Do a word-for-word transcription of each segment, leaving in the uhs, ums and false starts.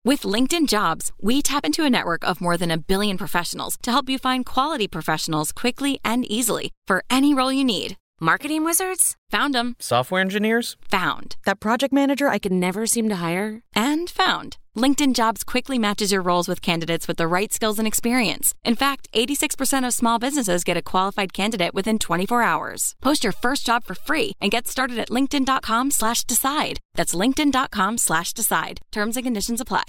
With LinkedIn Jobs, we tap into a network of more than a billion professionals to help you find quality professionals quickly and easily for any role you need. Marketing wizards? Found them. Software engineers? Found. That project manager I could never seem to hire? And found. LinkedIn Jobs quickly matches your roles with candidates with the right skills and experience. In fact, eighty-six percent of small businesses get a qualified candidate within twenty-four hours. Post your first job for free and get started at linkedin.com slash decide. That's linkedin.com slash decide. Terms and conditions apply.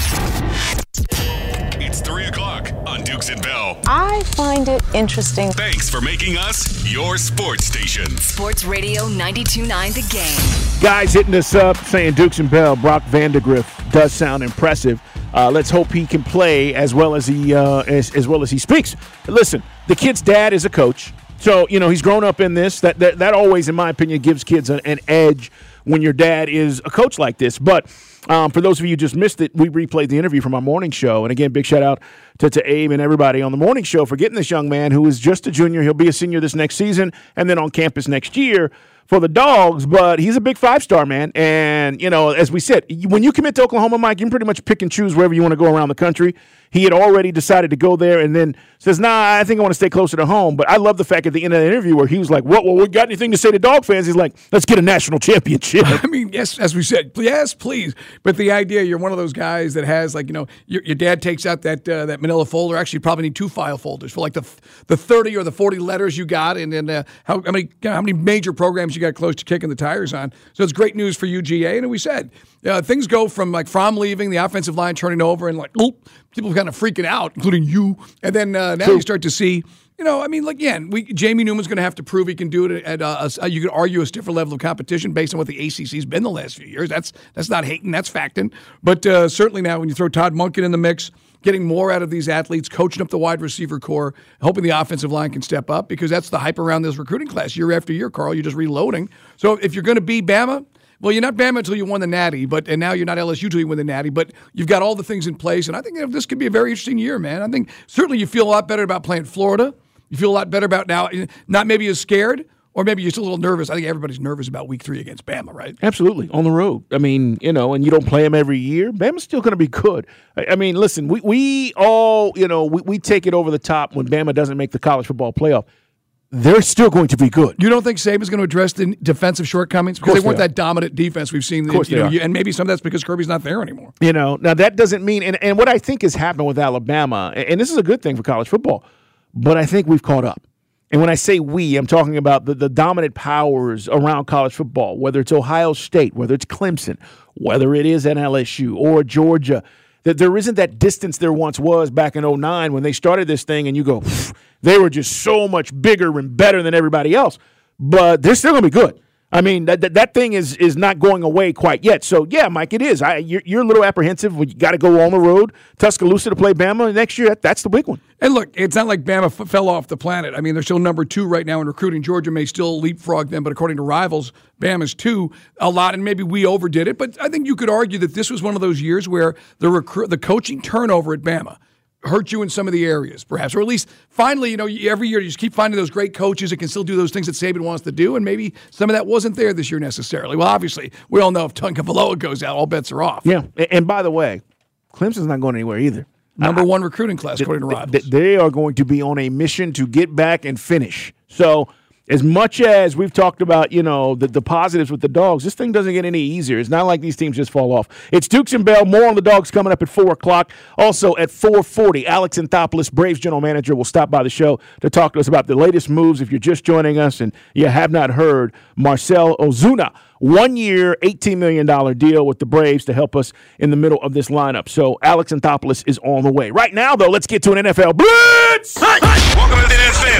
It's three o'clock on Dukes and Bell. I find it interesting. Thanks for making us your sports station. Sports Radio ninety-two point nine The Game. Guys hitting us up saying Dukes and Bell, Brock Vandegrift does sound impressive. Uh, let's hope he can play as well as he uh, as, as well as he speaks. Listen, the kid's dad is a coach, so you know he's grown up in this. That that, that always, in my opinion, gives kids an, an edge when your dad is a coach like this. But um, for those of you who just missed it, we replayed the interview from our morning show. And again, big shout out to, to Abe and everybody on the morning show for getting this young man who is just a junior. He'll be a senior this next season and then on campus next year for the Dogs, but he's a big five-star, man. And, you know, as we said, when you commit to Oklahoma, Mike, you can pretty much pick and choose wherever you want to go around the country. He had already decided to go there and then says, nah, I think I want to stay closer to home. But I love the fact at the end of the interview where he was like, what, well, we got anything to say to Dog fans? He's like, let's get a national championship. I mean, yes, as we said, yes, please. But the idea you're one of those guys that has, like, you know, your, your dad takes out that uh, that manila folder. Actually, you probably need two file folders for, like, the the thirty or the forty letters you got and then uh, how, how, many, how many major programs you got close to kicking the tires on. So it's great news for U G A. And we said, uh, things go from, like, Fromm leaving, the offensive line turning over, and, like, oop, people kind of freaking out, including you. And then uh, now True. you start to see, you know, I mean, like, again, we, Jamie Newman's going to have to prove he can do it at, uh, a, you could argue, a different level of competition based on what the A C C's been the last few years. That's that's not hating, that's facting. But uh, certainly now when you throw Todd Monken in the mix, getting more out of these athletes, coaching up the wide receiver core, hoping the offensive line can step up, because that's the hype around this recruiting class year after year, Carl. You're just reloading. So if you're going to be Bama, well, you're not Bama until you won the Natty, but and now you're not L S U until you win the Natty, but you've got all the things in place, and I think you know, this could be a very interesting year, man. I think certainly you feel a lot better about playing Florida. You feel a lot better about now, not maybe as scared, or maybe you're still a little nervous. I think everybody's nervous about week three against Bama, right? Absolutely, on the road. I mean, you know, and you don't play them every year. Bama's still going to be good. I, I mean, listen, we, we all, you know, we, we take it over the top when Bama doesn't make the college football playoff. They're still going to be good. You don't think Saban's going to address the defensive shortcomings? Because they weren't they that dominant defense we've seen. Of course you they know, are. And maybe some of that's because Kirby's not there anymore. You know, now that doesn't mean, and, and what I think has happened with Alabama, and this is a good thing for college football, but I think we've caught up. And when I say we, I'm talking about the, the dominant powers around college football, whether it's Ohio State, whether it's Clemson, whether it is at L S U or Georgia, that there isn't that distance there once was back in oh nine when they started this thing and you go, they were just so much bigger and better than everybody else. But they're still going to be good. I mean, that, that that thing is is not going away quite yet. So, yeah, Mike, it is. I, you're, you're a little apprehensive when you got to go on the road, Tuscaloosa to play Bama next year. That, that's the big one. And look, it's not like Bama f- fell off the planet. I mean, they're still number two right now in recruiting. Georgia may still leapfrog them, but according to Rivals, Bama's two a lot, and maybe we overdid it. But I think you could argue that this was one of those years where the recru- the coaching turnover at Bama hurt you in some of the areas, perhaps. Or at least, finally, you know, every year you just keep finding those great coaches that can still do those things that Saban wants to do, and maybe some of that wasn't there this year necessarily. Well, obviously, we all know if Tagovailoa goes out, all bets are off. Yeah, and by the way, Clemson's not going anywhere either. Number I, one recruiting class, according to Rivals. They are going to be on a mission to get back and finish. So as much as we've talked about, you know, the, the positives with the Dogs, this thing doesn't get any easier. It's not like these teams just fall off. It's Dukes and Bell. More on the Dogs coming up at four o'clock. Also at four forty, Alex Anthopoulos, Braves general manager, will stop by the show to talk to us about the latest moves. If you're just joining us and you have not heard, Marcell Ozuna, one-year, eighteen million dollars deal with the Braves to help us in the middle of this lineup. So Alex Anthopoulos is on the way. Right now, though, let's get to an N F L Blitz! Hi. Welcome to the N F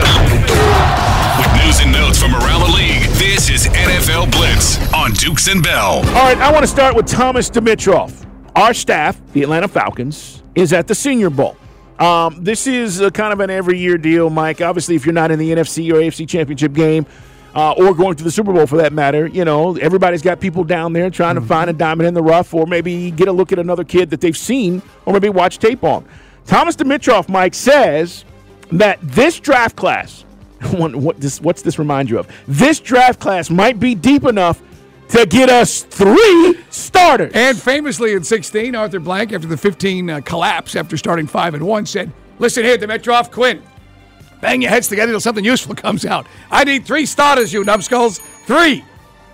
L. With news and notes from around the league, this is N F L Blitz on Dukes and Bell. All right, I want to start with Thomas Dimitroff. Our staff, the Atlanta Falcons, is at the Senior Bowl. Um, this is a kind of an every-year deal, Mike. Obviously, if you're not in the N F C or A F C championship game, uh, or going to the Super Bowl for that matter, you know, everybody's got people down there trying mm-hmm. to find a diamond in the rough, or maybe get a look at another kid that they've seen, or maybe watch tape on. Thomas Dimitroff, Mike, says that this draft class, what this, what's this remind you of? This draft class might be deep enough to get us three starters. And famously in sixteen, Arthur Blank, after the fifteen uh, collapse, after starting five and one, said, listen here, Dimitrov, Quinn, bang your heads together until something useful comes out. I need three starters, you numbskulls. Three.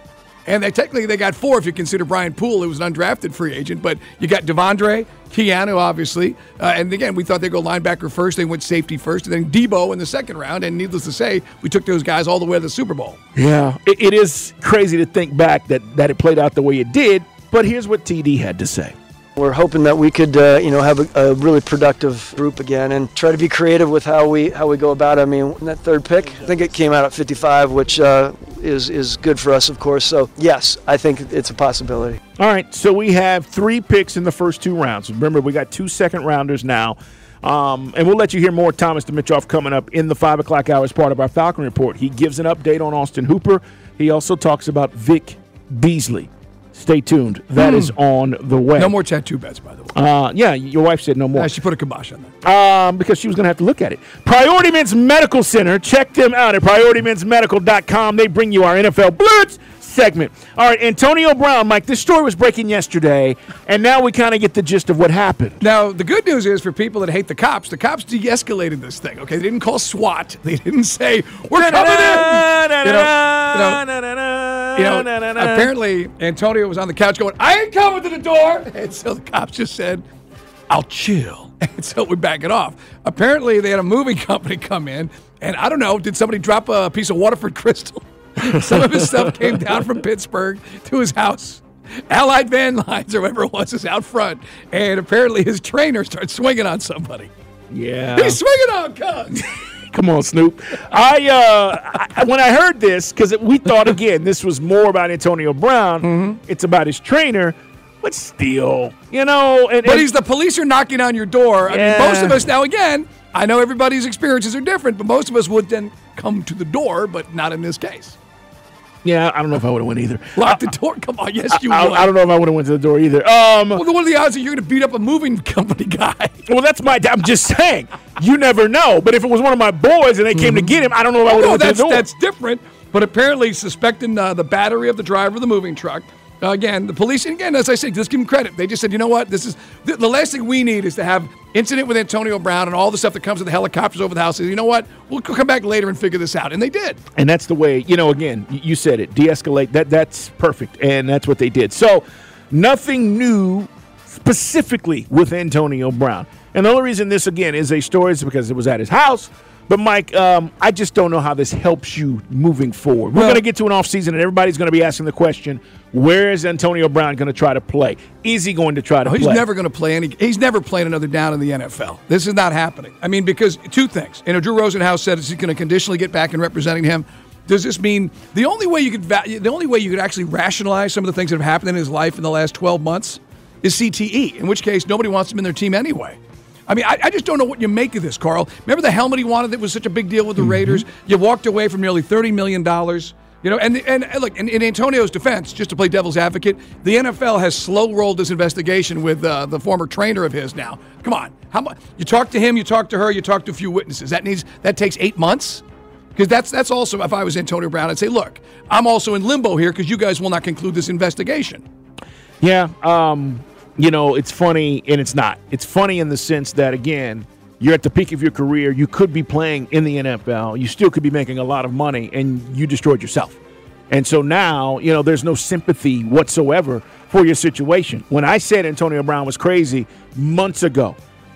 And they technically they got four if you consider Brian Poole, who was an undrafted free agent. But you got Devondre, Keanu, obviously. Uh, and again, we thought they'd go linebacker first. They went safety first. And then Debo in the second round. And needless to say, we took those guys all the way to the Super Bowl. Yeah, it, it is crazy to think back that, that it played out the way it did. But here's what T D had to say. We're hoping that we could, uh, you know, have a, a really productive group again and try to be creative with how we how we go about it. I mean, that third pick, I think it came out at fifty-five, which uh, is is good for us, of course. So yes, I think it's a possibility. All right, so we have three picks in the first two rounds. Remember, we got two second rounders now, um, and we'll let you hear more Thomas Dimitrov coming up in the five o'clock hour as part of our Falcon Report. He gives an update on Austin Hooper. He also talks about Vic Beasley. Stay tuned. That mm. is on the way. No more tattoo bets, by the way. Uh, yeah, your wife said no more. Yeah, she put a kibosh on that. Um, because she was going to have to look at it. Priority Men's Medical Center. Check them out at priority men's medical dot com. They bring you our N F L Blitz segment. All right, Antonio Brown. Mike, this story was breaking yesterday, and now we kind of get the gist of what happened. Now, the good news is for people that hate the cops, the cops de-escalated this thing, okay? They didn't call SWAT. They didn't say, we're coming in. You know, you know, you know apparently Antonio was on the couch going, I ain't coming to the door. And so the cops just said, I'll chill. And so we back it off. Apparently they had a moving company come in, and I don't know, did somebody drop a piece of Waterford Crystal? Some of his stuff came down from Pittsburgh to his house. Allied Van Lines, or whatever it was, is out front. And apparently his trainer starts swinging on somebody. Yeah. He's swinging on Cubs. Come on, Snoop. I, uh, I when I heard this, because we thought, again, this was more about Antonio Brown. Mm-hmm. It's about his trainer. But still, you know. And, but and, he's the police are knocking on your door. I yeah. mean, most of us, now again, I know everybody's experiences are different, but most of us would then come to the door, but not in this case. Yeah, I don't know if I would have went either. Lock the door? Come on, yes, you I, would. I, I don't know if I would have went to the door either. Um, well, what are the odds that you're going to beat up a moving company guy? Well, that's my. I'm just saying. You never know. But if it was one of my boys and they came mm-hmm. to get him, I don't know if I would have oh, no, went that's, to the door. That's different. But apparently, suspecting uh, the battery of the driver of the moving truck. Uh, again, the police, and again, as I said, just give them credit. They just said, you know what? This is the, the last thing we need is to have incident with Antonio Brown and all the stuff that comes with the helicopters over the house. You know what? We'll come back later and figure this out. And they did. And that's the way, you know, again, you said it, de-escalate. That, that's perfect. And that's what they did. So nothing new specifically with Antonio Brown. And the only reason this, again, is a story is because it was at his house. But, Mike, um, I just don't know how this helps you moving forward. We're well, going to get to an offseason, and everybody's going to be asking the question, where is Antonio Brown going to try to play? Is he going to try to oh, play? He's never going to play any – he's never played another down in the N F L. This is not happening. I mean, because two things. You know, Drew Rosenhaus said he's going to conditionally get back in representing him. Does this mean the only way you could the only way you could actually rationalize some of the things that have happened in his life in the last twelve months is C T E, in which case nobody wants him in their team anyway. I mean, I, I just don't know what you make of this, Carl. Remember the helmet he wanted that was such a big deal with the mm-hmm. Raiders? You walked away from nearly thirty million dollars. You know, and and, and look, in, in Antonio's defense, just to play devil's advocate, the N F L has slow-rolled this investigation with uh, the former trainer of his now. Come on. How much? You talk to him, you talk to her, you talk to a few witnesses. That needs that takes eight months? Because that's, that's also, if I was Antonio Brown, I'd say, look, I'm also in limbo here because you guys will not conclude this investigation. Yeah, um... You know, it's funny, and it's not. It's funny in the sense that, again, you're at the peak of your career. You could be playing in the N F L. You still could be making a lot of money, and you destroyed yourself. And so now, you know, there's no sympathy whatsoever for your situation. When I said Antonio Brown was crazy months ago,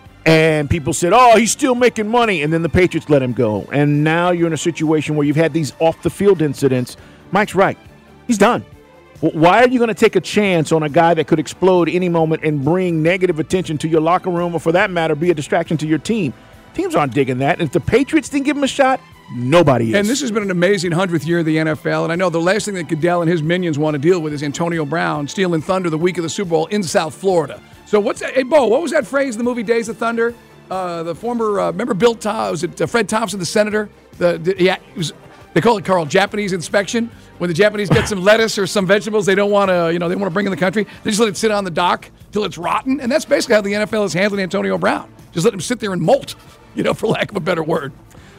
and people said, oh, he's still making money, and then the Patriots let him go. And now you're in a situation where you've had these off-the-field incidents. Mike's right. He's done. Why are you going to take a chance on a guy that could explode any moment and bring negative attention to your locker room or, for that matter, be a distraction to your team? Teams aren't digging that. And if the Patriots didn't give him a shot, nobody is. And this has been an amazing hundredth year of the N F L. And I know the last thing that Goodell and his minions want to deal with is Antonio Brown stealing thunder the week of the Super Bowl in South Florida. So what's that? Hey, Bo, what was that phrase in the movie Days of Thunder? Uh, the former, uh, remember Bill Thompson, was it uh, Fred Thompson, the senator? The, the yeah, it was. They call it, Carl, Japanese inspection. When the Japanese get some lettuce or some vegetables they don't want to, you know, they want to bring in the country, they just let it sit on the dock till it's rotten. And that's basically how the N F L is handling Antonio Brown. Just let him sit there and molt, you know, for lack of a better word.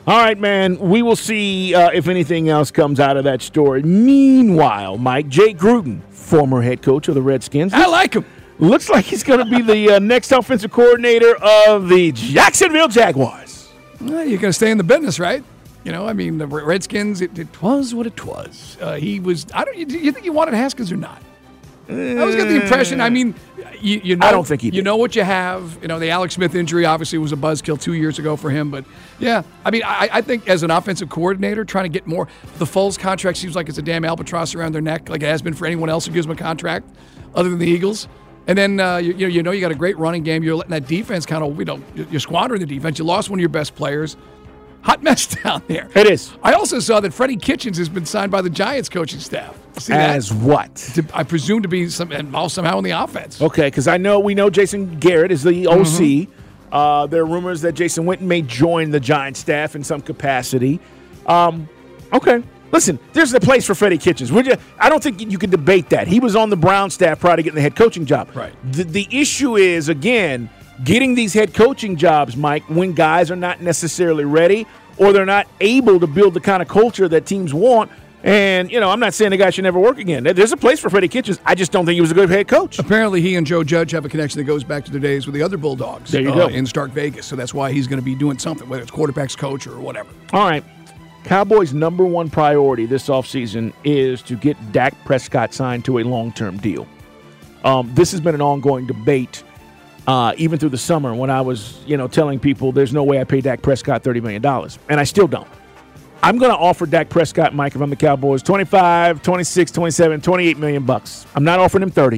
All right, man. We will see uh, if anything else comes out of that story. Meanwhile, Mike, Jay Gruden, former head coach of the Redskins. I like him. Looks like he's going to be the uh, next offensive coordinator of the Jacksonville Jaguars. Well, you're going to stay in the business, right? You know, I mean, the Redskins, it, it was what it was. Uh, he was, I don't, you, you think he wanted Haskins or not? I always got the impression, I mean, you, you know, I don't think he did. You know what you have. You know, the Alex Smith injury obviously was a buzzkill two years ago for him. But, yeah, I mean, I, I think as an offensive coordinator, trying to get more, the Foles contract seems like it's a damn albatross around their neck, like it has been for anyone else who gives them a contract other than the Eagles. And then, uh, you, you know, you know you got a great running game. You're letting that defense kind of, you know, you're squandering the defense. You lost one of your best players. Hot mess down there. It is. I also saw that Freddie Kitchens has been signed by the Giants coaching staff. See As that? what? To, I presume to be some, involved somehow in the offense. Okay, because I know we know Jason Garrett is the O C. Mm-hmm. Uh, there are rumors that Jason Witten may join the Giants staff in some capacity. Um, okay. Listen, there's a place for Freddie Kitchens. We're just, I don't think you can debate that. He was on the Brown staff prior to getting the head coaching job. Right. The, the issue is, again, getting these head coaching jobs, Mike, when guys are not necessarily ready or they're not able to build the kind of culture that teams want. And, you know, I'm not saying the guy should never work again. There's a place for Freddie Kitchens. I just don't think he was a good head coach. Apparently, he and Joe Judge have a connection that goes back to the days with the other Bulldogs there you uh, go. in Stark Vegas. So that's why he's going to be doing something, whether it's quarterback's coach or whatever. All right. Cowboys' number one priority this offseason is to get Dak Prescott signed to a long-term deal. Um, this has been an ongoing debate uh, even through the summer when I was, you know, telling people there's no way I pay Dak Prescott thirty million dollars, and I still don't. I'm going to offer Dak Prescott, Mike, if I'm the Cowboys, twenty-five, twenty-six, twenty-seven, twenty-eight million bucks. I'm not offering him thirty,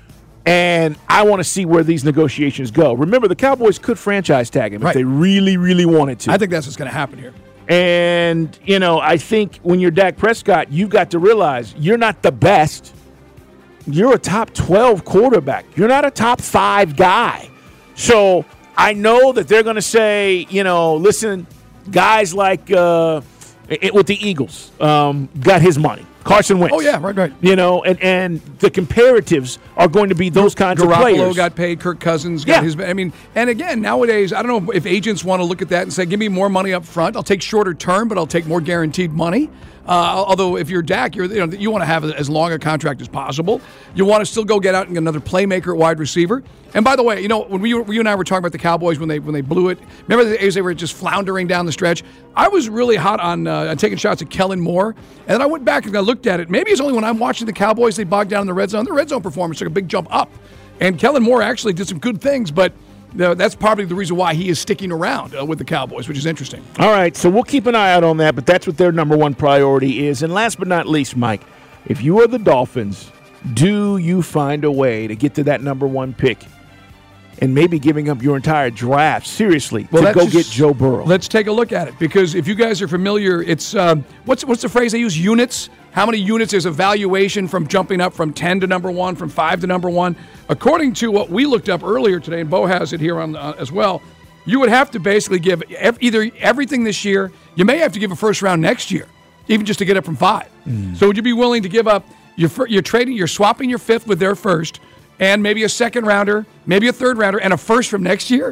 and I want to see where these negotiations go. Remember, the Cowboys could franchise tag him right. if they really, really wanted to. I think that's what's going to happen here. And, you know, I think when you're Dak Prescott, you've got to realize you're not the best. You're a top twelve quarterback. You're not a top five guy. So I know that they're going to say, you know, listen, guys like uh, it, with the Eagles um, got his money. Carson Wentz. Oh, yeah, right, right. You know, and, and the comparatives are going to be those kinds Garoppolo of players. Garoppolo got paid. Kirk Cousins got yeah. his. I mean, and again, nowadays, I don't know if agents want to look at that and say, give me more money up front. I'll take shorter term, but I'll take more guaranteed money. Uh, although if you're Dak, you're, you know, you want to have as long a contract as possible. You want to still go get out and get another playmaker at wide receiver. And by the way, you know, when we, you and I were talking about the Cowboys when they when they blew it, remember the days they were just floundering down the stretch? I was really hot on uh, taking shots at Kellen Moore. And then I went back and I looked at it. Maybe it's only when I'm watching the Cowboys, they bogged down in the red zone. The red zone performance took a big jump up. And Kellen Moore actually did some good things, but uh, that's probably the reason why he is sticking around uh, with the Cowboys, which is interesting. All right, so we'll keep an eye out on that, but that's what their number one priority is. And last but not least, Mike, if you are the Dolphins, do you find a way to get to that number one pick and maybe giving up your entire draft, seriously, well, to go just, get Joe Burrow? Let's take a look at it, because if you guys are familiar, it's um, what's what's the phrase they use? Units. How many units is a valuation from jumping up from ten to number one, from five to number one? According to what we looked up earlier today, and Bo has it here on uh, as well, you would have to basically give ev- either everything this year. You may have to give a first round next year, even just to get up from five. Mm. So would you be willing to give up? Your fir- you're trading. You're swapping your fifth with their first, and maybe a second rounder, maybe a third rounder, and a first from next year.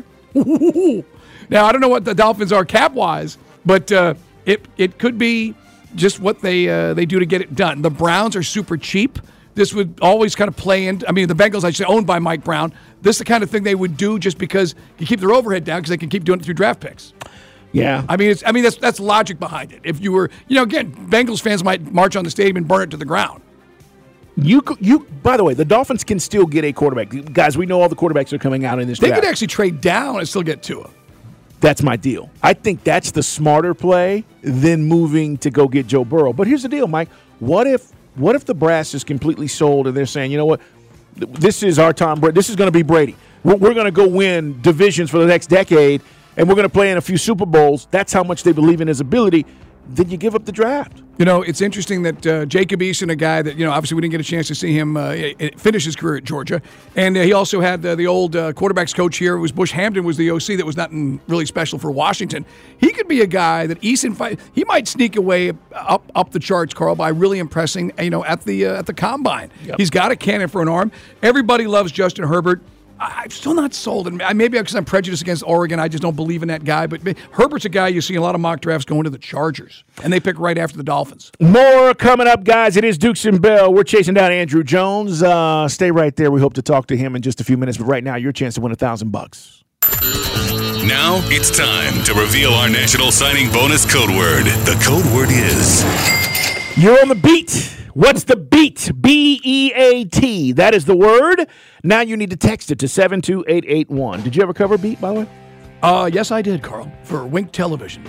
Now I don't know what the Dolphins are cap wise, but uh, it it could be just what they uh, they do to get it done. The Browns are super cheap. This would always kind of play in. I mean, the Bengals, I should say, owned by Mike Brown. This is the kind of thing they would do just because you keep their overhead down because they can keep doing it through draft picks. Yeah, I mean, it's I mean that's that's logic behind it. If you were, you know, again, Bengals fans might march on the stadium and burn it to the ground. You you. By the way, the Dolphins can still get a quarterback. Guys, we know all the quarterbacks are coming out in this They draft. could actually trade down and still get Tua. That's my deal. I think that's the smarter play than moving to go get Joe Burrow. But here's the deal, Mike. What if what if the brass is completely sold and they're saying, you know what, this is our Tom Brady. This is going to be Brady. We're, we're going to go win divisions for the next decade, and we're going to play in a few Super Bowls. That's how much they believe in his ability. Then you give up the draft. You know, it's interesting that uh, Jacob Eason, a guy that, you know, obviously we didn't get a chance to see him uh, finish his career at Georgia. And uh, he also had uh, the old uh, quarterbacks coach here. It was Bush Hampton was the O C that was nothing really special for Washington. He could be a guy that Eason, he might sneak away up up the charts, Carl, by really impressing, you know, at the uh, at the combine. Yep. He's got a cannon for an arm. Everybody loves Justin Herbert. I, I'm still not sold. And maybe because I'm prejudiced against Oregon, I just don't believe in that guy. But Herbert's a guy you see in a lot of mock drafts going to the Chargers, and they pick right after the Dolphins. More coming up, guys. It is Dukes and Bell. We're chasing down Andrew Jones. Uh, stay right there. We hope to talk to him in just a few minutes. But right now, your chance to win a thousand bucks. Now it's time to reveal our national signing bonus code word. The code word is... You're on the beat. What's the beat? B E A T. That is the word. Now you need to text it to seven two eight eight one. Did you ever cover beat, by the way? Uh, yes, I did, Carl, for Wink Television.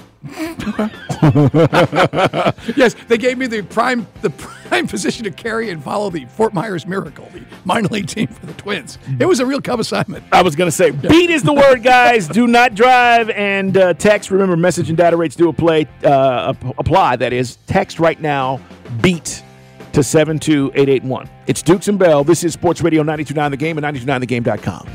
Yes, they gave me the prime the prime position to carry and follow the Fort Myers Miracle, the minor league team for the Twins. It was a real cub assignment. I was going to say, beat is the word, guys. Do not drive and uh, text. Remember, message and data rates do apply, uh, apply. That is, text right now, beat to seven two eight eight one. It's Dukes and Bell. This is Sports Radio ninety-two point nine The Game and ninety-two point nine the game dot com.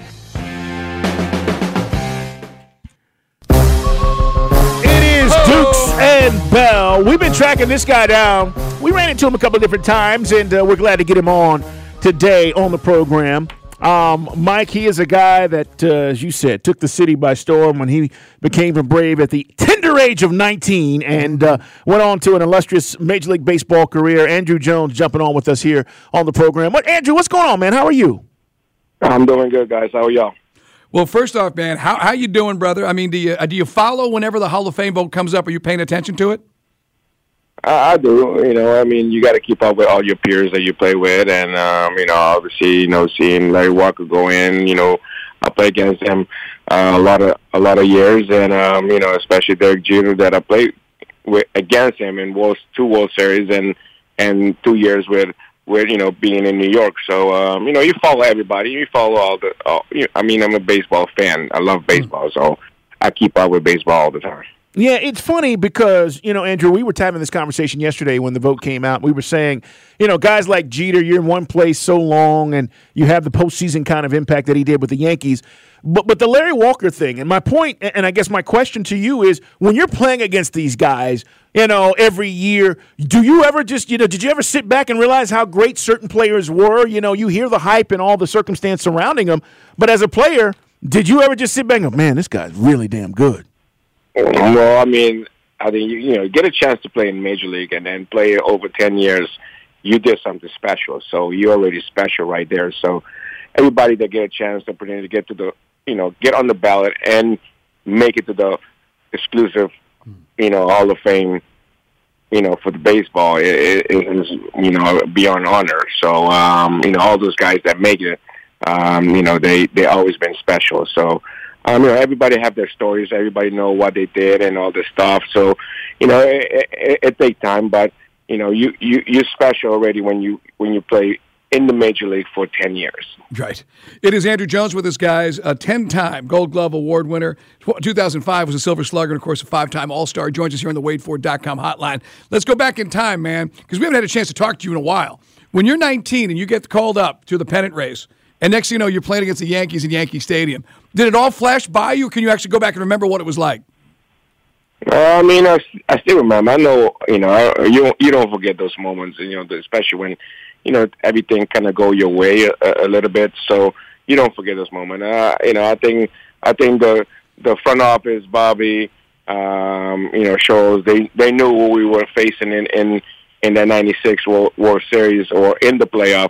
Dukes and Bell. We've been tracking this guy down. We ran into him a couple of different times, and uh, we're glad to get him on today on the program. Um, Mike, he is a guy that, uh, as you said, took the city by storm when he became a Brave at the tender age of nineteen and uh, went on to an illustrious Major League Baseball career. Andrew Jones jumping on with us here on the program. What, Andrew, what's going on, man? How are you? I'm doing good, guys. How are y'all? Well, first off, man, how how you doing, brother? I mean, do you uh, do you follow whenever the Hall of Fame vote comes up? Are you paying attention to it? I, I do. You know, I mean, you got to keep up with all your peers that you play with, and um, you know, obviously, you know, seeing Larry Walker go in, you know, I play against him uh, a lot of a lot of years, and um, you know, especially Derek Jeter that I played with against him in World two World Series and and two years with. with, you know, being in New York. So, um, you know, you follow everybody. You follow all the, all, you know, I mean, I'm a baseball fan. I love baseball, so I keep up with baseball all the time. Yeah, it's funny because, you know, Andrew, we were having this conversation yesterday when the vote came out. We were saying, you know, guys like Jeter, you're in one place so long and you have the postseason kind of impact that he did with the Yankees. But but the Larry Walker thing, and my point, and I guess my question to you is, when you're playing against these guys, you know, every year, do you ever just, you know, did you ever sit back and realize how great certain players were? You know, you hear the hype and all the circumstance surrounding them, but as a player, did you ever just sit back and go, man, this guy's really damn good? Well, I mean, I think, you, you know, get a chance to play in Major League and then play over ten years, you did something special. So you're already special right there. So everybody that get a chance to, to get to the, you know, get on the ballot and make it to the exclusive, you know, Hall of Fame, you know, for the baseball, it, it is, you know, beyond honor. So, um, you know, all those guys that make it, um, you know, they, they always been special. So, um, you know, everybody have their stories. Everybody know what they did and all this stuff. So, you know, it, it, it takes time, but, you know, you, you, you're special already when you, when you play in the Major League for ten years. Right. It is Andrew Jones with us, guys, a ten-time Gold Glove Award winner. two thousand five was a Silver Slugger, and, of course, a five-time All-Star. Joins us here on the Wade Ford dot com hotline. Let's go back in time, man, because we haven't had a chance to talk to you in a while. When you're nineteen and you get called up to the pennant race, and next thing you know, you're playing against the Yankees in Yankee Stadium, did it all flash by you, or can you actually go back and remember what it was like? Uh, I mean, I, I still remember. I know, you know, you, you don't forget those moments, you know, especially when, you know, everything kind of go your way a, a little bit, so you don't forget this moment. Uh, you know, I think I think the the front office, Bobby, um, you know, shows they they knew what we were facing in in, in that ninety-six World, World Series or in the playoff.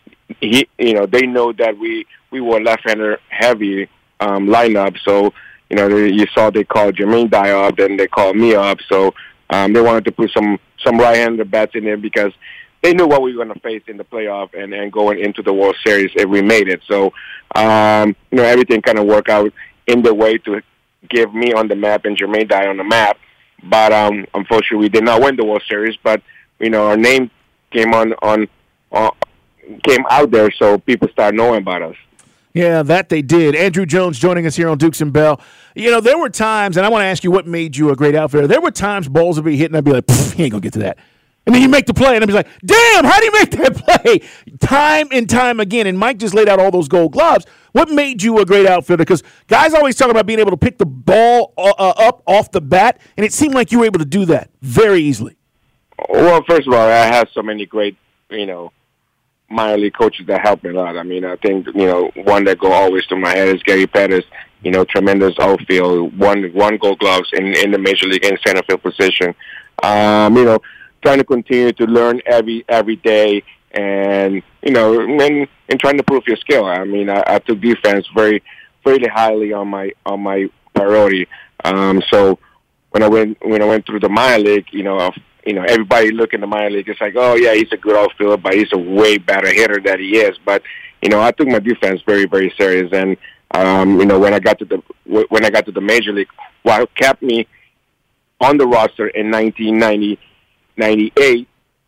He, you know, they know that we we were left-hander heavy um, lineup, so you know, they, you saw they called Jermaine Dye up, then they called me up, so um, they wanted to put some some right-hander bats in there because they knew what we were going to face in the playoff and, and going into the World Series if we made it. So, um, you know, everything kind of worked out in the way to give me on the map and Jermaine Dye on the map. But um, unfortunately, we did not win the World Series. But, you know, our name came on, on, on came out there, so people started knowing about us. Yeah, that they did. Andrew Jones joining us here on Dukes and Bell. You know, there were times, and I want to ask you what made you a great outfielder. There were times balls would be hitting, I'd be like, he ain't going to get to that. And then you make the play, and I'm just like, damn, how do you make that play? Time and time again. And Mike just laid out all those Gold Gloves. What made you a great outfielder? Because guys always talk about being able to pick the ball uh, up off the bat, and it seemed like you were able to do that very easily. Well, first of all, I have so many great, you know, minor league coaches that helped me a lot. I mean, I think, you know, one that go always to my head is Gary Pettis. You know, tremendous outfield, one one Gold Gloves in, in the major league in center field position. Um, you know, trying to continue to learn every every day, and you know, and, and trying to prove your skill. I mean, I, I took defense very, very highly on my on my priority. Um, so when I went when I went through the minor league, you know, you know, everybody look in the minor league, it's like, oh yeah, he's a good outfielder, but he's a way better hitter than he is. But you know, I took my defense very, very serious, and um, you know, when I got to the when I got to the major league, what kept me on the roster in nineteen ninety, ninety-eight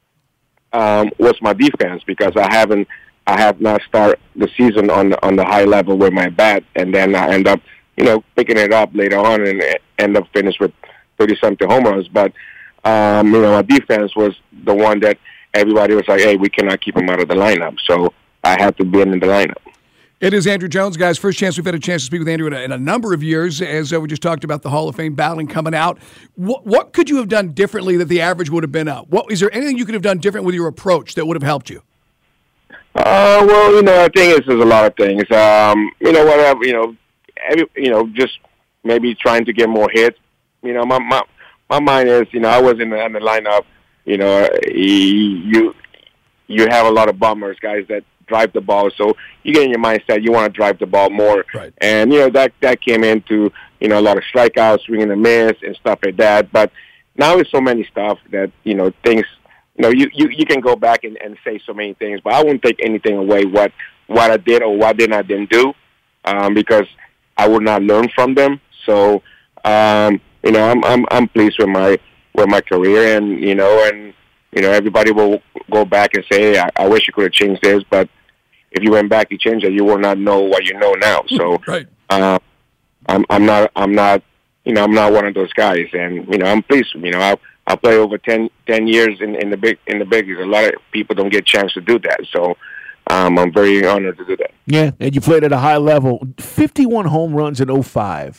um, was my defense, because I haven't I have not started the season on the, on the high level with my bat, and then I end up, you know, picking it up later on and end up finish with thirty something home runs. But um, you know, my defense was the one that everybody was like, hey, we cannot keep him out of the lineup, so I had to be in the lineup. It is Andruw Jones, guys. First chance we've had a chance to speak with Andruw in a, in a number of years, as uh, we just talked about the Hall of Fame battling coming out. What, what could you have done differently that the average would have been up? What is there anything you could have done different with your approach that would have helped you? Uh, well, you know, I think it's, there's a lot of things. Um, you know, whatever. You know, every, you know, just maybe trying to get more hits. You know, my my my mind is, you know, I was in the, in the lineup. You know, you you have a lot of bombers, guys that drive the ball, so you get in your mindset you want to drive the ball more, right. And you know that that came into, you know, a lot of strikeouts, swinging and miss, and stuff like that. But now it's so many stuff that, you know, things, you know, you, you, you can go back and, and say so many things, but I wouldn't take anything away what what I did or what did I didn't do, um, because I would not learn from them. So um, you know, I'm I'm I'm pleased with my with my career, and you know, and you know, everybody will go back and say, hey, I, I wish you could have changed this, but if you went back, you changed it, you will not know what you know now. So, right. uh, I'm, I'm not, I'm not, you know, I'm not one of those guys, and you know, I'm pleased. You know, I I play over ten, ten years in, in the big in the big leagues. A lot of people don't get a chance to do that, so um, I'm very honored to do that. Yeah, and you played at a high level. fifty-one home runs in oh five.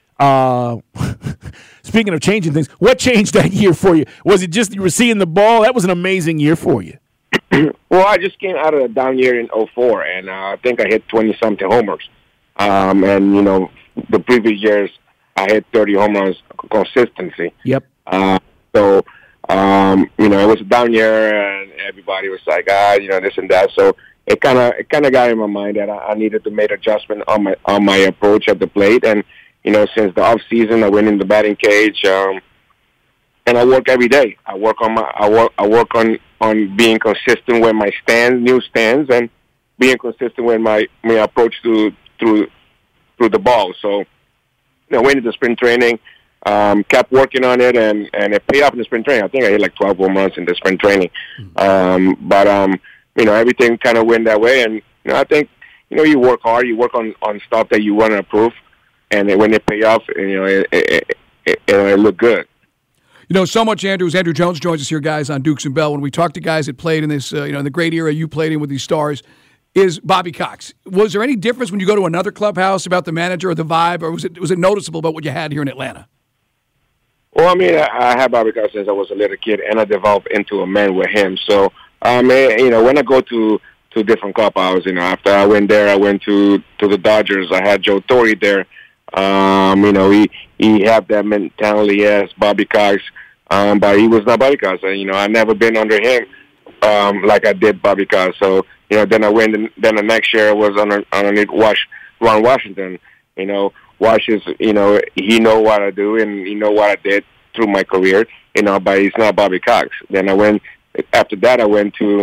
Uh, speaking of changing things, what changed that year for you? Was it just you were seeing the ball? That was an amazing year for you. Well, I just came out of a down year in oh four, and uh, I think I hit twenty-something homers. Um, and, you know, the previous years, I hit thirty home runs consistency. Yep. Uh, so, um, you know, it was a down year, and everybody was like, ah, you know, this and that. So it kind of it kind of got in my mind that I, I needed to make adjustment on my on my approach at the plate. And, you know, since the off season, I went in the batting cage, um, and I work every day. I work on my I work I work on, on being consistent with my stands, new stands, and being consistent with my, my approach to through through the ball. So, you know, went into spring training, um, kept working on it, and, and it paid off in the spring training. I think I hit like twelve home runs in the spring training. Um, but um, you know, everything kind of went that way, and you know, I think, you know, you work hard, you work on, on stuff that you want to improve. And when it pay off, you know, it, it, it, it looked good. You know, so much, Andruw. Andruw Jones joins us here, guys, on Dukes and Bell. When we talk to guys that played in this, uh, you know, in the great era you played in with these stars, is Bobby Cox. Was there any difference when you go to another clubhouse about the manager or the vibe, or was it was it noticeable about what you had here in Atlanta? Well, I mean, I, I had Bobby Cox since I was a little kid, and I developed into a man with him. So, um, you know, when I go to to different clubhouses, you know, after I went there, I went to to the Dodgers. I had Joe Torre there. Um, you know, he he had that mentality as Bobby Cox, um, but he was not Bobby Cox. You know, I never been under him um, like I did Bobby Cox. So, you know, then I went. And then the next year I was under underneath Wash, Ron Washington. You know, Wash is, you know, he know what I do and he know what I did through my career. You know, but he's not Bobby Cox. Then I went. After that, I went to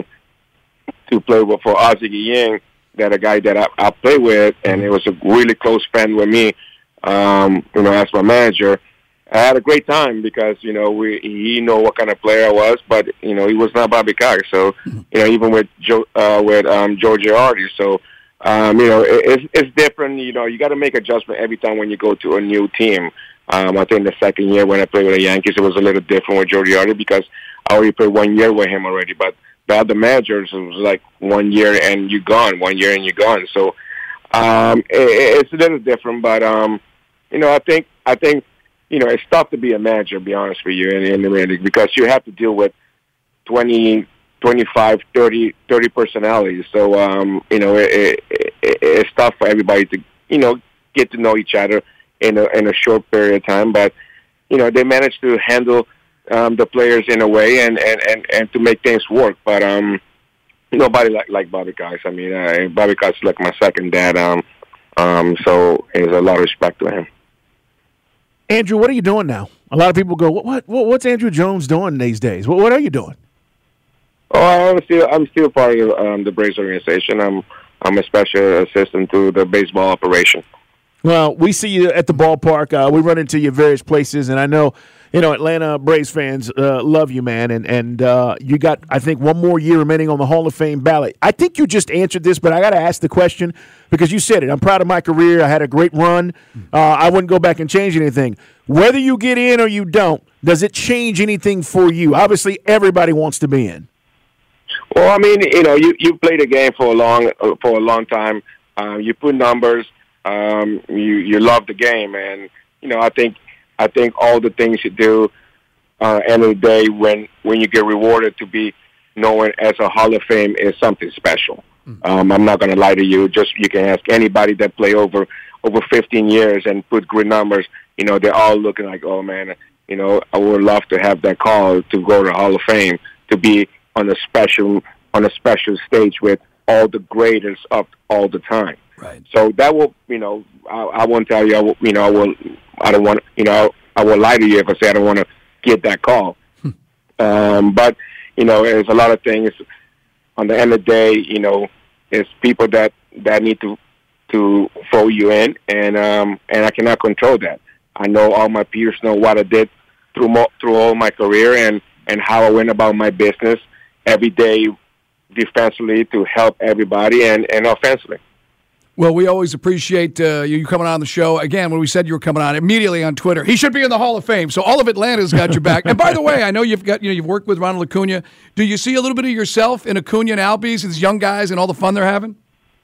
to play with, for Ozzie Guillen, that a guy that I, I play with, and it was a really close friend with me. Um, you know, as my manager, I had a great time because, you know, we he know what kind of player I was, but, you know, he was not Bobby Cox. So, you know, even with Joe, uh, with um, Joe Girardi. So, um, you know, it, it's it's different. You know, you got to make adjustment every time when you go to a new team. Um, I think the second year when I played with the Yankees, it was a little different with Joe Girardi because I already played one year with him already. But the other managers, it was like one year and you're gone, one year and you're gone. So um, it, it's a little different, but um, you know, I think I think you know, it's tough to be a manager, to be honest with you, in, in the league because you have to deal with twenty, twenty-five, thirty, thirty personalities. So, um, you know, it, it, it, it's tough for everybody to, you know, get to know each other in a, in a short period of time. But, you know, they managed to handle um, the players in a way and, and, and, and to make things work. But um, nobody like, like Bobby Cox. I mean, uh, Bobby Cox is like my second dad. Um, um, so there's a lot of respect to him. Andrew, what are you doing now? A lot of people go, what, what what's Andrew Jones doing these days? What, what are you doing? Oh, I'm still I'm still part of um, the Braves organization. I'm I'm a special assistant to the baseball operation. Well, we see you at the ballpark. Uh, we run into you various places, and I know, you know, Atlanta Braves fans uh, love you, man. And and uh, you got, I think, one more year remaining on the Hall of Fame ballot. I think you just answered this, but I got to ask the question because you said it. I'm proud of my career. I had a great run. Uh, I wouldn't go back and change anything. Whether you get in or you don't, does it change anything for you? Obviously, everybody wants to be in. Well, I mean, you know, you, you played the game for a long for a long time. Uh, you put numbers. Um, you you love the game, and you know, I think I think all the things you do, uh, end of the day, when when you get rewarded to be known as a Hall of Fame is something special. Um, I'm not going to lie to you. Just you can ask anybody that play over over fifteen years and put good numbers. You know, they're all looking like, oh man, you know, I would love to have that call to go to the Hall of Fame, to be on a special on a special stage with all the greatest up all the time. Right. So that will, you know, I, I won't tell you, I will, you know, I will, I don't want, you know, I will lie to you if I say I don't want to get that call. um, but you know, there's a lot of things. On the end of the day, you know, it's people that that need to to throw you in, and um, and I cannot control that. I know all my peers know what I did through mo- through all my career and and how I went about my business every day, defensively to help everybody and, and offensively. Well, we always appreciate uh, you coming on the show. Again, when we said you were coming on, immediately on Twitter, he should be in the Hall of Fame. So all of Atlanta's got your back. And by the way, I know you've got you know you've worked with Ronald Acuna. Do you see a little bit of yourself in Acuna and Albies, these young guys, and all the fun they're having?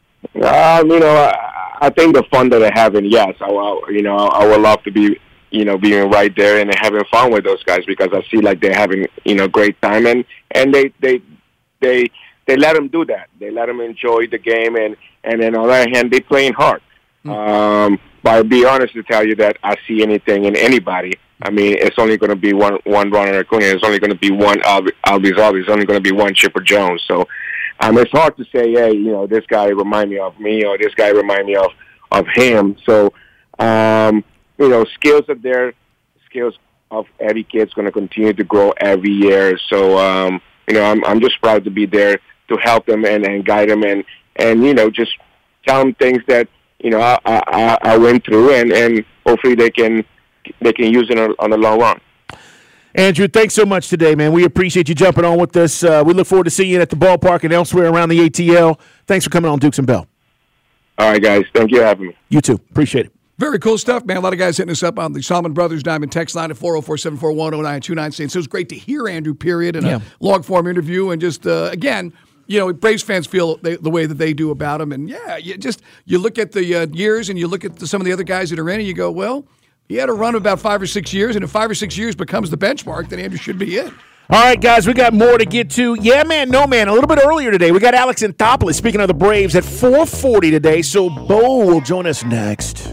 Um, you know, I, I think the fun that they're having, yes. I, I, you know, I would love to be, you know, being right there and having fun with those guys because I see like they're having, you know, great time and and they they they. They let them do that. They let them enjoy the game, and, and then on the other hand, they playing hard. Mm-hmm. Um, but I'll be honest to tell you that I see anything in anybody. I mean, it's only going to be one one Ronald Acuna. It's only going to be one Albies Albies. It's only going to be one Chipper Jones. So um, it's hard to say, hey, you know, this guy remind me of me or this guy remind me of, of him. So, um, you know, skills are there. Skills of every kid's going to continue to grow every year. So, um, you know, I'm I'm just proud to be there to help them and, and guide them and, and, you know, just tell them things that, you know, I, I, I went through and, and hopefully they can they can use it on, on the long run. Andrew, thanks so much today, man. We appreciate you jumping on with us. Uh, we look forward to seeing you at the ballpark and elsewhere around the A T L. Thanks for coming on Dukes and Bell. All right, guys. Thank you for having me. You too. Appreciate it. Very cool stuff, man. A lot of guys hitting us up on the Salmon Brothers Diamond text line at four oh four, seven four one, oh nine two nine saying, so it was great to hear Andrew, period, in yeah. a long-form interview. And just, uh, again, you know, Braves fans feel they, the way that they do about him. And, yeah, you just you look at the uh, years and you look at the, some of the other guys that are in and you go, well, he had a run of about five or six years, and if five or six years becomes the benchmark, then Andrew should be in. All right, guys, we got more to get to. Yeah, man, no, man. A little bit earlier today, we got Alex Anthopoulos, speaking of the Braves, at four forty today, so Bo will join us next.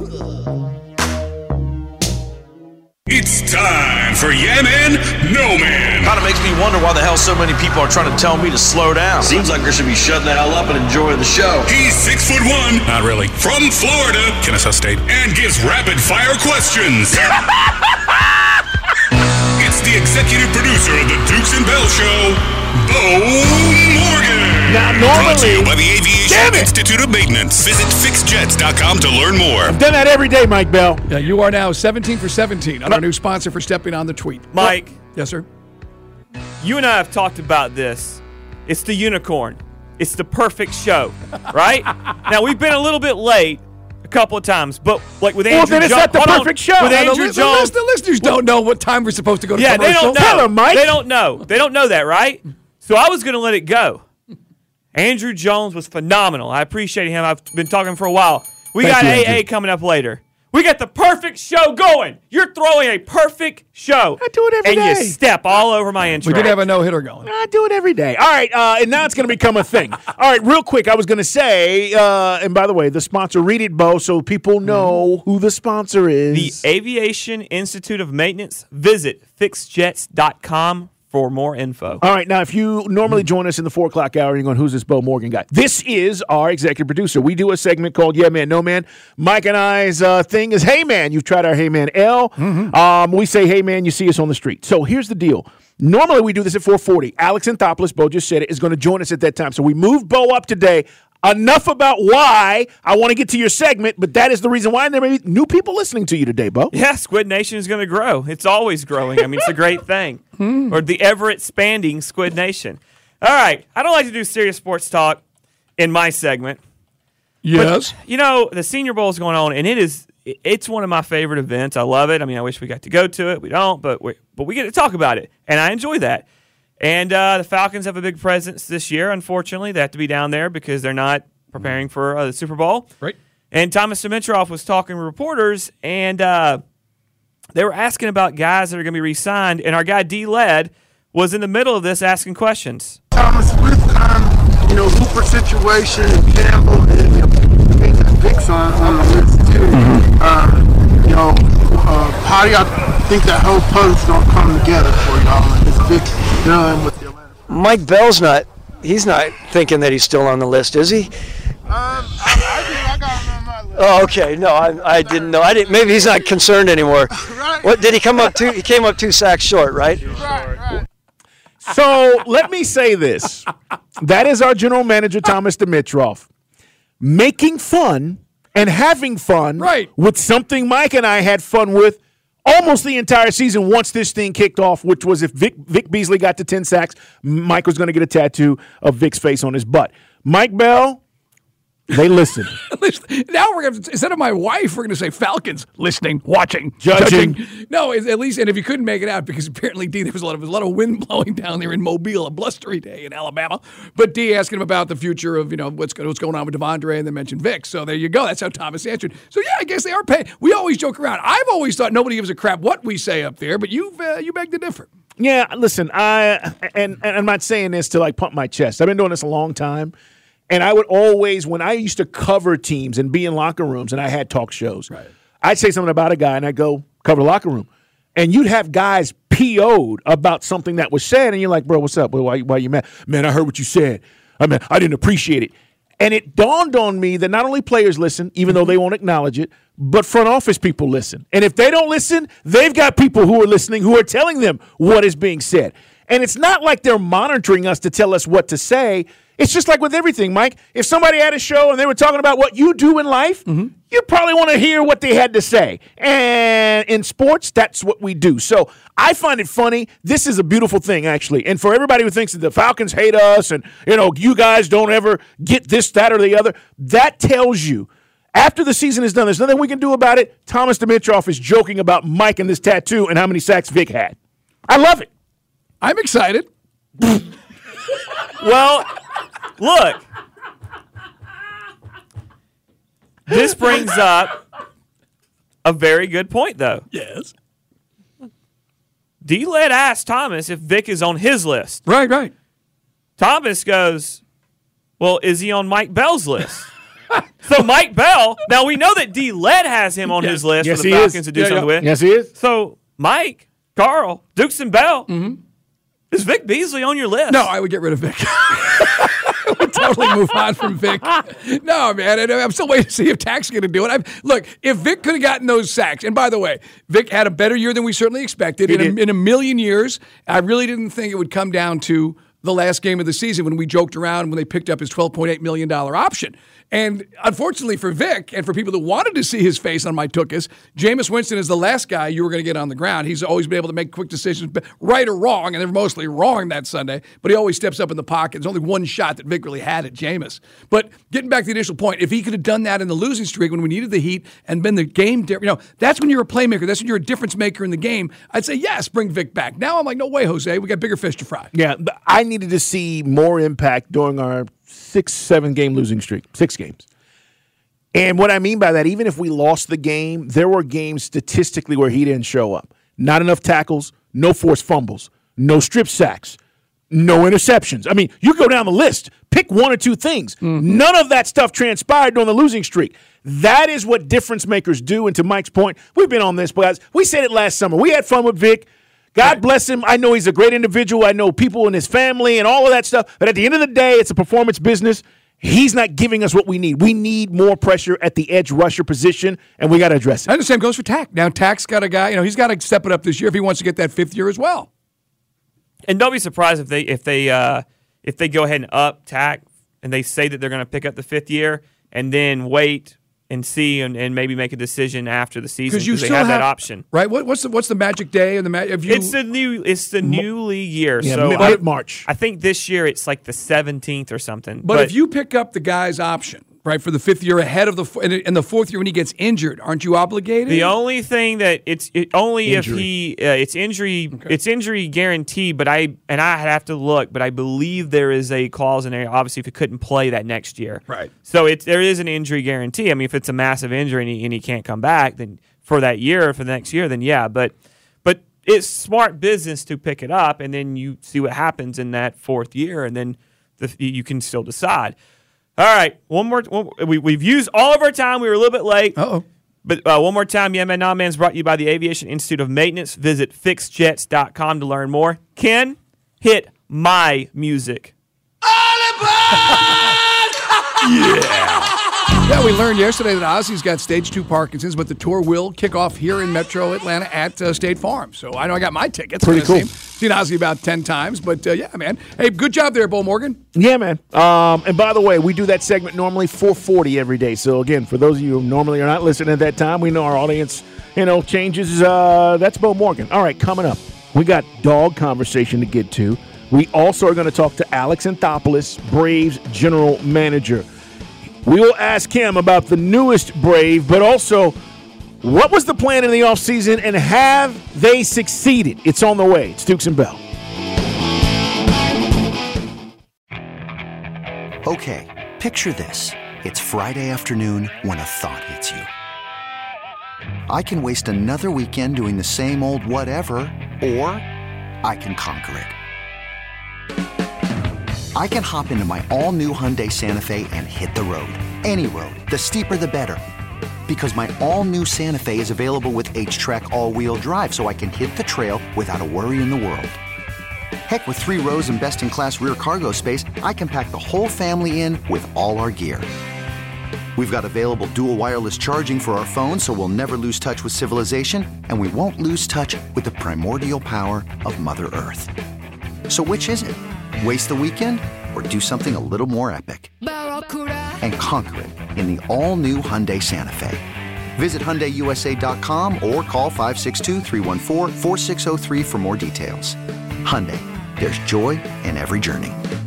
It's time for Yeah Man, No Man. Kind of makes me wonder why the hell so many people are trying to tell me to slow down. Seems like I should be shutting the hell up and enjoying the show. He's six foot one, not really, from Florida, Kennesaw State, and gives rapid fire questions. It's the executive producer of the Dukes and Bell Show, Bo Morgan. Now, normally, brought to you by the Aviation Institute of Maintenance. Visit fix jets dot com to learn more. I've done that every day, Mike Bell. Yeah, you are now seventeen for seventeen on our new sponsor for stepping on the tweet. Mike. Yes, sir. You and I have talked about this. It's the unicorn. It's the perfect show, right? Now, we've been a little bit late a couple of times, but like with Andrew Well, then it's Jones, not the perfect show. With Now, Andrew the, Jones, the, the listeners don't know what time we're supposed to go to yeah, commercial. they don't know. Tell them, Mike. They don't know. They don't know that, right? So I was going to let it go. Andrew Jones was phenomenal. I appreciate him. I've been talking for a while. We Thank got you, A A Andrew. coming up later. We got the perfect show going. You're throwing a perfect show. I do it every and day. And you step all over my intro. We did have a no-hitter going. I do it every day. All right, uh, and now it's going to become a thing. All right, real quick, I was going to say, uh, and by the way, the sponsor, read it, Bo, so people know who the sponsor is. The Aviation Institute of Maintenance. Visit fix jets dot com for more info. All right, now if you normally join us in the four o'clock hour, you're going, who's this Bo Morgan guy? This is our executive producer. We do a segment called Yeah Man, No Man. Mike and I's uh, thing is Hey Man. You've tried our Hey Man L. Mm-hmm. Um, we say Hey Man, you see us on the street. So here's the deal. Normally we do this at four forty. Alex Anthopoulos, Bo just said it, is going to join us at that time. So we moved Bo up today. Enough about why. I want to get to your segment, but that is the reason why. And there may be new people listening to you today, Bo. Yeah, Squid Nation is going to grow. It's always growing. I mean, it's a great thing. Or the ever-expanding Squid Nation. All right. I don't like to do serious sports talk in my segment. Yes. But, you know, the Senior Bowl is going on, and it is it's one of my favorite events. I love it. I mean, I wish we got to go to it. We don't, but we, but we get to talk about it, and I enjoy that. And uh, the Falcons have a big presence this year, unfortunately. They have to be down there because they're not preparing for uh, the Super Bowl. Right. And Thomas Dimitroff was talking to reporters, and uh, they were asking about guys that are going to be re-signed, and our guy D-Led was in the middle of this asking questions. Thomas, with um, you know, Hooper situation and Campbell and you know, Vic's on, on the list too. Mm-hmm. Uh, you know, uh, how do y'all think that whole puzzle's gonna come together for y'all? And is Vic done with the Atlanta? Mike Bell's not. He's not thinking that he's still on the list, is he? Um, I, I do. I got him on my list. Oh, okay. No, I, I didn't know. I didn't. Maybe he's not concerned anymore. Right. What did he come up two? He came up two sacks short, right? Right, right. So let me say this. That is our general manager, Thomas Dimitroff, making fun and having fun right. with something Mike and I had fun with almost the entire season once this thing kicked off, which was if Vic, Vic Beasley got to ten sacks, Mike was going to get a tattoo of Vic's face on his butt. Mike Bell, they listen. Now we're going to, instead of my wife, we're going to say Falcons, listening, watching, judging. judging. No, at least, and if you couldn't make it out, because apparently, D, there was a lot of, a lot of wind blowing down there in Mobile, a blustery day in Alabama. But D asking him about the future of, you know, what's, what's going on with Devondre, and then mentioned Vic. So there you go. That's how Thomas answered. So yeah, I guess they are paying. We always joke around. I've always thought nobody gives a crap what we say up there, but you've, uh, you beg to differ. Yeah, listen, I, and, and I'm not saying this to like pump my chest. I've been doing this a long time. And I would always, when I used to cover teams and be in locker rooms and I had talk shows, right. I'd say something about a guy and I'd go cover the locker room. And you'd have guys P O'd about something that was said. And you're like, bro, what's up? Why, why you mad? Man, I heard what you said. I mean, I didn't appreciate it. And it dawned on me that not only players listen, even though they won't acknowledge it, but front office people listen. And if they don't listen, they've got people who are listening who are telling them what is being said. And it's not like they're monitoring us to tell us what to say. It's just like with everything, Mike. If somebody had a show and they were talking about what you do in life, mm-hmm. you probably want to hear what they had to say. And in sports, that's what we do. So I find it funny. This is a beautiful thing, actually. And for everybody who thinks that the Falcons hate us and, you know, you guys don't ever get this, that, or the other, that tells you after the season is done, there's nothing we can do about it. Thomas Dimitroff is joking about Mike and this tattoo and how many sacks Vic had. I love it. I'm excited. Well, look. This brings up a very good point, though. Yes. D-Led asked Thomas if Vic is on his list. Right, right. Thomas goes, well, is he on Mike Bell's list? So Mike Bell, now we know that D-Led has him on yes. his list yes, for the he Falcons is. to do yeah, something yeah. with. Yes, he is. So Mike, Carl, Dukes and Bell, mm-hmm. is Vic Beasley on your list? No, I would get rid of Vic. I would totally move on from Vic. No, man, I'm still waiting to see if Tak's going to do it. I've, look, if Vic could have gotten those sacks, and by the way, Vic had a better year than we certainly expected. In a, in a million years, I really didn't think it would come down to the last game of the season when we joked around when they picked up his twelve point eight million dollars option. And unfortunately for Vic and for people that wanted to see his face on my Tookus, Jameis Winston is the last guy you were going to get on the ground. He's always been able to make quick decisions, right or wrong, and they're mostly wrong that Sunday, but he always steps up in the pocket. There's only one shot that Vic really had at Jameis. But getting back to the initial point, if he could have done that in the losing streak when we needed the heat and been the game, you know, that's when you're a playmaker. That's when you're a difference maker in the game. I'd say, yes, bring Vic back. Now I'm like, no way, Jose. We got bigger fish to fry. Yeah, I needed to see more impact during our six, seven game losing streak. Six games. And what I mean by that, even if we lost the game, there were games statistically where he didn't show up. Not enough tackles, no forced fumbles, no strip sacks, no interceptions. I mean, you go down the list, pick one or two things. Mm-hmm. None of that stuff transpired during the losing streak. That is what difference makers do. And to Mike's point, we've been on this, guys. We said it last summer. We had fun with Vic. God bless him. I know he's a great individual. I know people in his family and all of that stuff. But at the end of the day, it's a performance business. He's not giving us what we need. We need more pressure at the edge rusher position, and we got to address it. And the same goes for Tack. Now, Tack's got a guy, you know, he's got to step it up this year if he wants to get that fifth year as well. And don't be surprised if they if they uh, if they go ahead and up Tack and they say that they're going to pick up the fifth year and then wait and see and, and maybe make a decision after the season because they have, have that option. Right? What, what's the what's the magic day and the ma- if you, It's the new it's the new league year. Yeah, so mid March. I think this year it's like the seventeenth or something. But, but if you pick up the guy's option, right, for the fifth year ahead of the in, in the fourth year when he gets injured, aren't you obligated? The only thing that it's it, only Injury. if he uh, it's injury Okay. it's injury guaranteed. But I and I have to look, but I believe there is a clause in there. Obviously, if he couldn't play that next year, Right. So it's there is an injury guarantee. I mean, if it's a massive injury and he, and he can't come back, then for that year or for the next year, then yeah. But but it's smart business to pick it up, and then you see what happens in that fourth year, and then the, you can still decide. All right, one more. One, we, we've used all of our time. We were a little bit late. Uh-oh. But uh, one more time, Yeah Man, Nah Man is brought to you by the Aviation Institute of Maintenance. Visit fix jets dot com to learn more. Ken, hit my music. Yeah. Yeah, we learned yesterday that Ozzy's got stage two Parkinson's, but the tour will kick off here in Metro Atlanta at uh, State Farm. So I know I got my tickets. Pretty cool. Seen, seen Ozzy about ten times, but uh, yeah, man. Hey, good job there, Bo Morgan. Yeah, man. Um, and by the way, we do that segment normally four forty every day. So, again, for those of you who normally are not listening at that time, we know our audience, you know, changes. Uh, that's Bo Morgan. All right, coming up, we got dog conversation to get to. We also are going to talk to Alex Anthopoulos, Braves general manager. We will ask him about the newest Brave, but also what was the plan in the offseason and have they succeeded? It's on the way. It's Dukes and Bell. Okay, picture this. It's Friday afternoon when a thought hits you. I can waste another weekend doing the same old whatever, or I can conquer it. I can hop into my all-new Hyundai Santa Fe and hit the road. Any road. The steeper, the better. Because my all-new Santa Fe is available with H-Track all-wheel drive, so I can hit the trail without a worry in the world. Heck, with three rows and best-in-class rear cargo space, I can pack the whole family in with all our gear. We've got available dual wireless charging for our phones, so we'll never lose touch with civilization, and we won't lose touch with the primordial power of Mother Earth. So which is it? Waste the weekend or do something a little more epic? And conquer it in the all-new Hyundai Santa Fe. Visit Hyundai U S A dot com or call five six two, three one four, four six zero three for more details. Hyundai, there's joy in every journey.